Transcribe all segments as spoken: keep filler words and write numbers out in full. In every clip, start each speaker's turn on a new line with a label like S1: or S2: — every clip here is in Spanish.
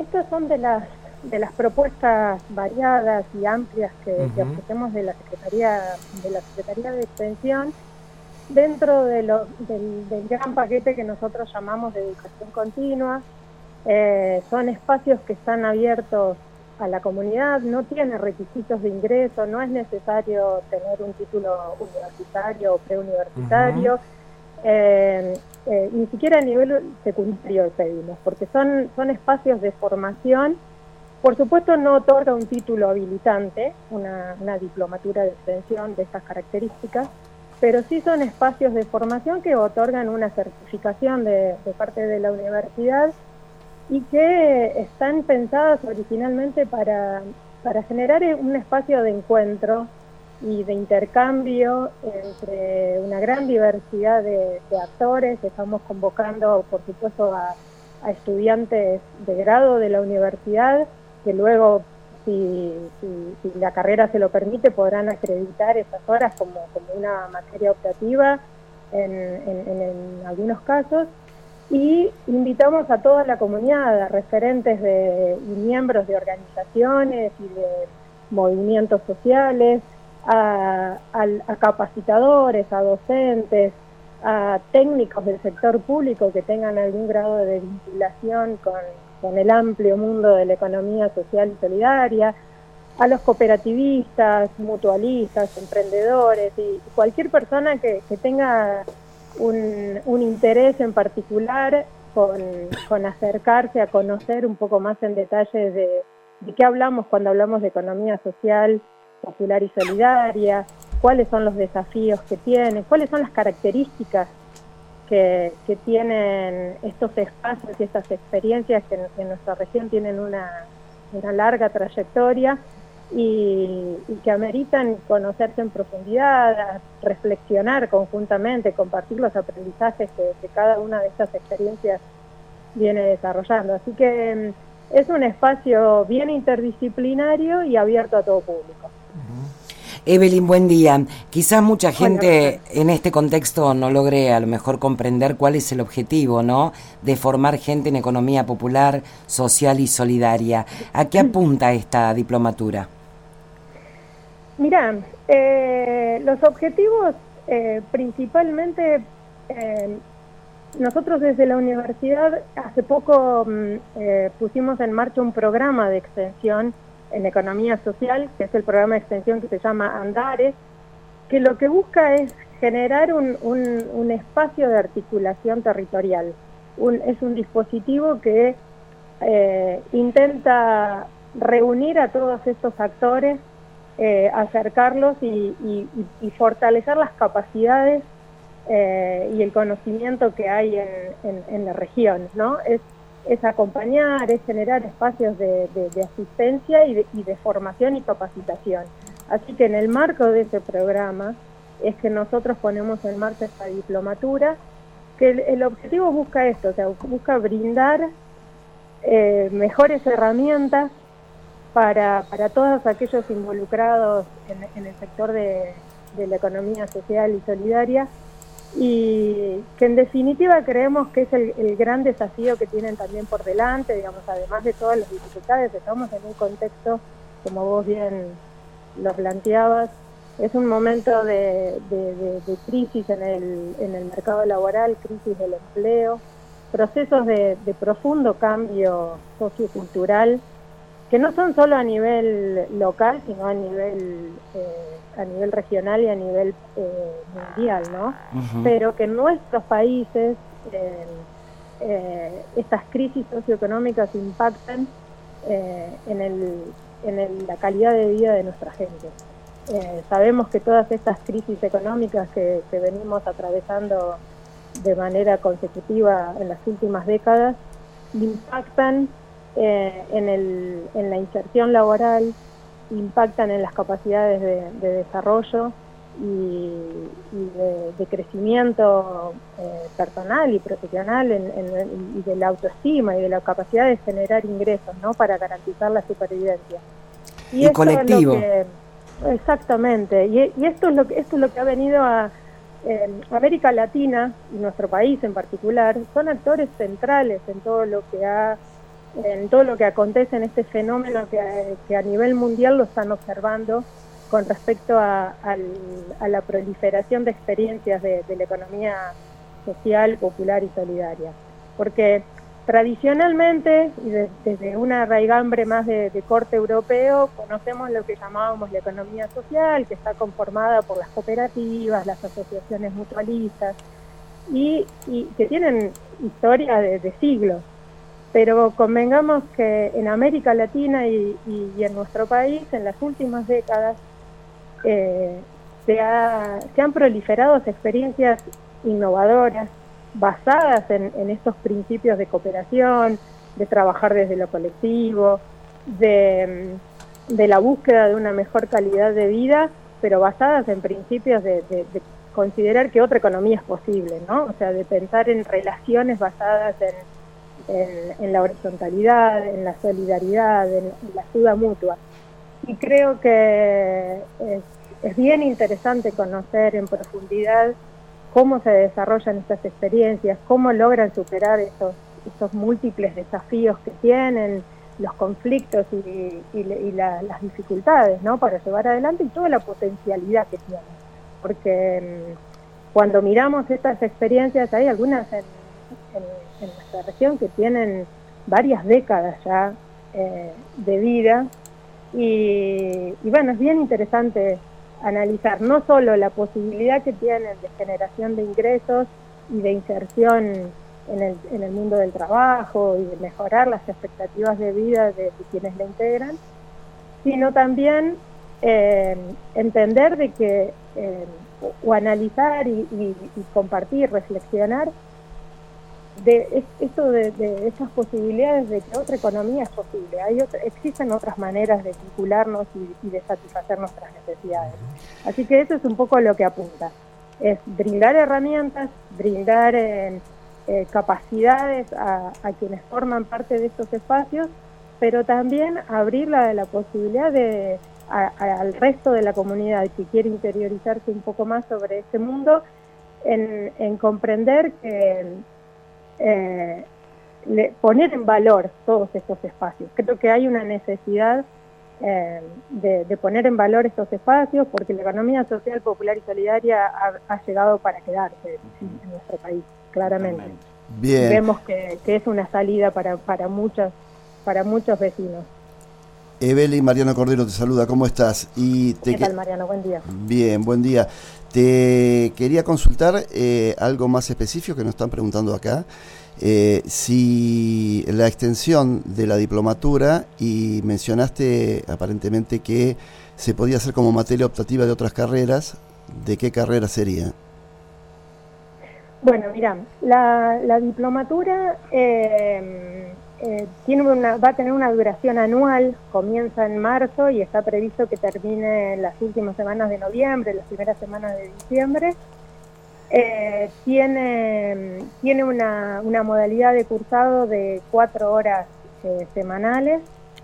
S1: estas son de las de las propuestas variadas y amplias que, uh-huh. que ofrecemos de la Secretaría de la Secretaría de Extensión dentro de lo, del, del gran paquete que nosotros llamamos de educación continua. Eh, son espacios que están abiertos a la comunidad, no tiene requisitos de ingreso, no es necesario tener un título universitario o preuniversitario, uh-huh. eh, eh, ni siquiera a nivel secundario pedimos, porque son, son espacios de formación. Por supuesto no otorga un título habilitante, una, una diplomatura de extensión de estas características, pero sí son espacios de formación que otorgan una certificación de, de parte de la universidad y que están pensadas originalmente para, para generar un espacio de encuentro y de intercambio entre una gran diversidad de, de actores. Estamos convocando, por supuesto, a, a estudiantes de grado de la universidad, que luego, si, si, si la carrera se lo permite, podrán acreditar esas horas como, como una materia optativa en, en, en, en algunos casos. Y invitamos a toda la comunidad, a referentes de, y miembros de organizaciones y de movimientos sociales, a, a, a capacitadores, a docentes, a técnicos del sector público que tengan algún grado de vinculación con, con el amplio mundo de la economía social y solidaria, a los cooperativistas, mutualistas, emprendedores y cualquier persona que, que tenga Un, un interés en particular con, con acercarse a conocer un poco más en detalle de, de qué hablamos cuando hablamos de economía social, popular y solidaria, cuáles son los desafíos que tiene, cuáles son las características que, que tienen estos espacios y estas experiencias que en, en nuestra región tienen una, una larga trayectoria y, y que ameritan conocerse en profundidad, reflexionar conjuntamente, compartir los aprendizajes que, que cada una de estas experiencias viene desarrollando. Así que es un espacio bien interdisciplinario y abierto a todo público.
S2: Evelyn, buen día. Quizás mucha gente Hola, en este contexto no logre a lo mejor comprender cuál es el objetivo, ¿no?, de formar gente en economía popular, social y solidaria. ¿A qué apunta esta diplomatura?
S1: Mirá, eh, los objetivos eh, principalmente, eh, nosotros desde la universidad hace poco eh, pusimos en marcha un programa de extensión en economía social, que es el programa de extensión que se llama Andares, que lo que busca es generar un, un, un espacio de articulación territorial. Un, es un dispositivo que eh, intenta reunir a todos estos actores, Eh, acercarlos y, y, y fortalecer las capacidades eh, y el conocimiento que hay en, en, en la región, ¿no? Es, es acompañar, es generar espacios de, de, de asistencia y de, y de formación y capacitación. Así que en el marco de ese programa es que nosotros ponemos en marcha esta diplomatura, que el, el objetivo busca esto, o sea, busca brindar eh, mejores herramientas Para, para todos aquellos involucrados en, en el sector de, de la economía social y solidaria, y que en definitiva creemos que es el, el gran desafío que tienen también por delante, digamos, además de todas las dificultades. Estamos en un contexto, como vos bien lo planteabas, es un momento de, de, de, de crisis en el, en el mercado laboral, crisis del empleo, procesos de, de profundo cambio sociocultural, que no son solo a nivel local, sino a nivel eh, a nivel regional y a nivel eh, mundial, ¿no? Uh-huh. Pero que en nuestros países eh, eh, estas crisis socioeconómicas impactan eh, en, el, en el, la calidad de vida de nuestra gente. Eh, sabemos que todas estas crisis económicas que, que venimos atravesando de manera consecutiva en las últimas décadas impactan Eh, en, el, en la inserción laboral, impactan en las capacidades de, de desarrollo y, y de, de crecimiento eh, personal y profesional en, en, y de la autoestima y de la capacidad de generar ingresos, ¿no?, para garantizar la supervivencia.
S2: Y, y colectivo.
S1: Es lo que, exactamente, y, y esto es lo que esto es lo que ha venido a eh, América Latina y nuestro país en particular, son actores centrales en todo lo que ha en todo lo que acontece en este fenómeno que, que a nivel mundial lo están observando con respecto a, a, a la proliferación de experiencias de, de la economía social, popular y solidaria. Porque tradicionalmente, y de, desde una raigambre más de, de corte europeo, conocemos lo que llamábamos la economía social, que está conformada por las cooperativas, las asociaciones mutualistas, y, y que tienen historia de, de siglos. Pero convengamos que en América Latina y, y, y en nuestro país, en las últimas décadas, eh, se, ha, se han proliferado experiencias innovadoras, basadas en, en estos principios de cooperación, de trabajar desde lo colectivo, de, de la búsqueda de una mejor calidad de vida, pero basadas en principios de, de, de considerar que otra economía es posible, ¿no? O sea, de pensar en relaciones basadas en, en, en la horizontalidad, en la solidaridad, en, en la ayuda mutua. Y creo que es, es bien interesante conocer en profundidad cómo se desarrollan estas experiencias, cómo logran superar estos, estos múltiples desafíos que tienen, los conflictos y, y, y la, las dificultades, ¿no?, para llevar adelante, y toda la potencialidad que tienen. Porque mmm, cuando miramos estas experiencias, hay algunas en, en, en nuestra región que tienen varias décadas ya eh, de vida, y, y bueno, es bien interesante analizar no solo la posibilidad que tienen de generación de ingresos y de inserción en el, en el mundo del trabajo y de mejorar las expectativas de vida de, de quienes la integran, sino también eh, entender de que, eh, o, o analizar y, y, y compartir, reflexionar de esto de, de esas posibilidades de que otra economía es posible. Hay otra, existen otras maneras de vincularnos y, y de satisfacer nuestras necesidades. Así que eso es un poco lo que apunta. Es brindar herramientas, brindar eh, eh, capacidades a, a quienes forman parte de estos espacios, pero también abrir la, la posibilidad de, a, a, al resto de la comunidad que quiere interiorizarse un poco más sobre este mundo, en, en comprender que Eh, le, poner en valor todos estos espacios. Creo que hay una necesidad eh, de, de poner en valor estos espacios, porque la economía social, popular y solidaria ha, ha llegado para quedarse en nuestro país, claramente.
S3: Bien.
S1: Vemos que, que es una salida para, para, muchos, para muchos vecinos.
S3: Evelyn, Mariano Cordero te saluda, ¿cómo estás? Y te
S1: ¿Qué tal, Mariano? Buen día.
S3: Bien, buen día. Te quería consultar eh, algo más específico que nos están preguntando acá. Eh, si la extensión de la diplomatura, y mencionaste aparentemente que se podía hacer como materia optativa de otras carreras, ¿de qué carrera sería?
S1: Bueno, mira, la, la diplomatura eh, eh, tiene una, va a tener una duración anual, comienza en marzo y está previsto que termine en las últimas semanas de noviembre, las primeras semanas de diciembre. Eh, tiene tiene una, una modalidad de cursado de cuatro horas eh, semanales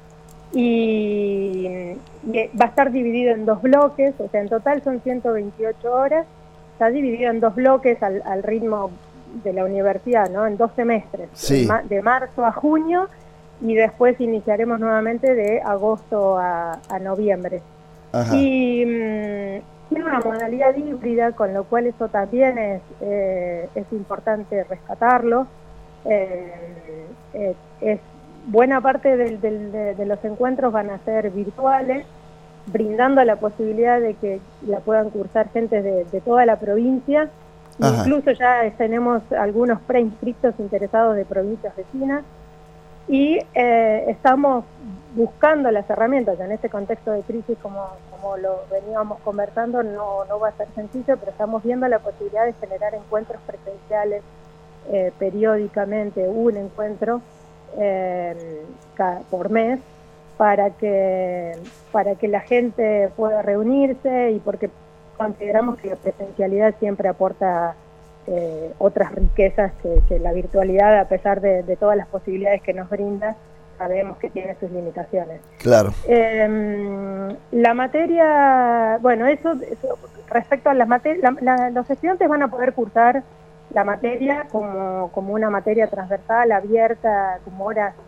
S1: y, y va a estar dividido en dos bloques, o sea, en total son ciento veintiocho horas, está dividido en dos bloques al, al ritmo de la universidad, ¿no?, en dos semestres,
S3: sí.
S1: de, de marzo a junio, y después iniciaremos nuevamente de agosto a, a noviembre.
S3: Ajá.
S1: Y mmm, tiene una modalidad híbrida, con lo cual eso también es, eh, es importante rescatarlo. Eh, eh, es, buena parte del, del, de, de los encuentros van a ser virtuales, brindando la posibilidad de que la puedan cursar gente de, de toda la provincia. Ajá. Incluso ya tenemos algunos preinscriptos interesados de provincias vecinas, y eh, estamos buscando las herramientas. En este contexto de crisis, como, como lo veníamos conversando, no, no va a ser sencillo, pero estamos viendo la posibilidad de generar encuentros presenciales eh, periódicamente, un encuentro eh, cada, por mes, para que, para que la gente pueda reunirse, y porque consideramos que la presencialidad siempre aporta Eh, otras riquezas que, que la virtualidad, a pesar de, de todas las posibilidades que nos brinda, sabemos que tiene sus limitaciones.
S3: Claro.
S1: Eh, la materia, bueno, eso, eso respecto a las materias, la, la, los estudiantes van a poder cursar la materia como, como una materia transversal, abierta, como horas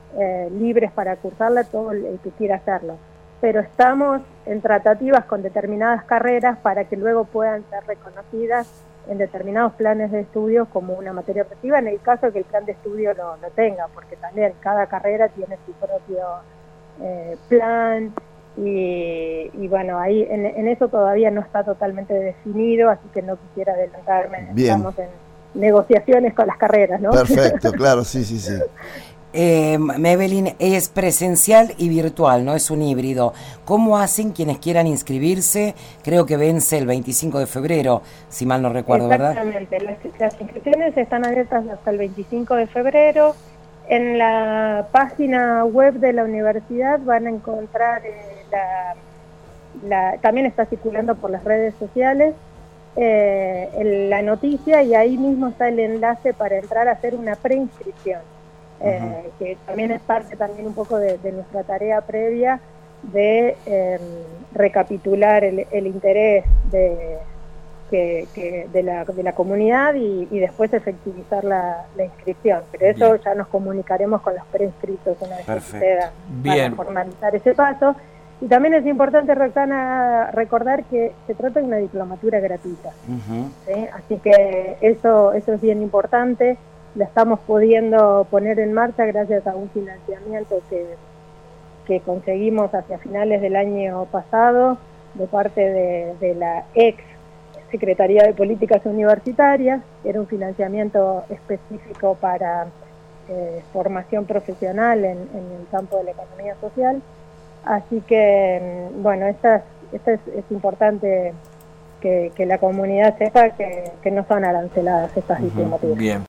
S1: eh, libres para cursarla todo el que quiera hacerlo. Pero estamos en tratativas con determinadas carreras para que luego puedan ser reconocidas en determinados planes de estudio como una materia optativa, en el caso de que el plan de estudio lo, lo tenga, porque también cada carrera tiene su propio eh, plan, y, y bueno, ahí en, en eso todavía no está totalmente definido, así que no quisiera adelantarme.
S3: Bien.
S1: Estamos en negociaciones con las carreras, ¿no?
S3: Perfecto, claro, sí, sí, sí.
S2: Eh, Evelyn, es presencial y virtual, no es un híbrido. ¿Cómo hacen quienes quieran inscribirse? Creo que vence el veinticinco de febrero, si mal no recuerdo, ¿verdad?
S1: Exactamente, las, las inscripciones están abiertas hasta el veinticinco de febrero. En la página web de la universidad van a encontrar, eh, la, la, también está circulando por las redes sociales, eh, el, la noticia, y ahí mismo está el enlace para entrar a hacer una preinscripción. Eh, uh-huh. Que también es parte también un poco de, de nuestra tarea previa de eh, recapitular el, el interés de, que, que de, la, de la comunidad y, y después efectivizar la, la inscripción. Pero eso Bien. Ya nos comunicaremos con los preinscritos una vez Perfecto. Que suceda para formalizar ese paso. Y también es importante, Roxana, recordar que se trata de una diplomatura gratuita. Uh-huh. ¿Sí? Así que eso, eso es bien importante. La estamos pudiendo poner en marcha gracias a un financiamiento que, que conseguimos hacia finales del año pasado de parte de, de la ex Secretaría de Políticas Universitarias. Era un financiamiento específico para eh, formación profesional en, en el campo de la economía social. Así que, bueno, esta, esta es, es importante que, que la comunidad sepa que, que no son aranceladas estas diplomaturas.
S4: Bien.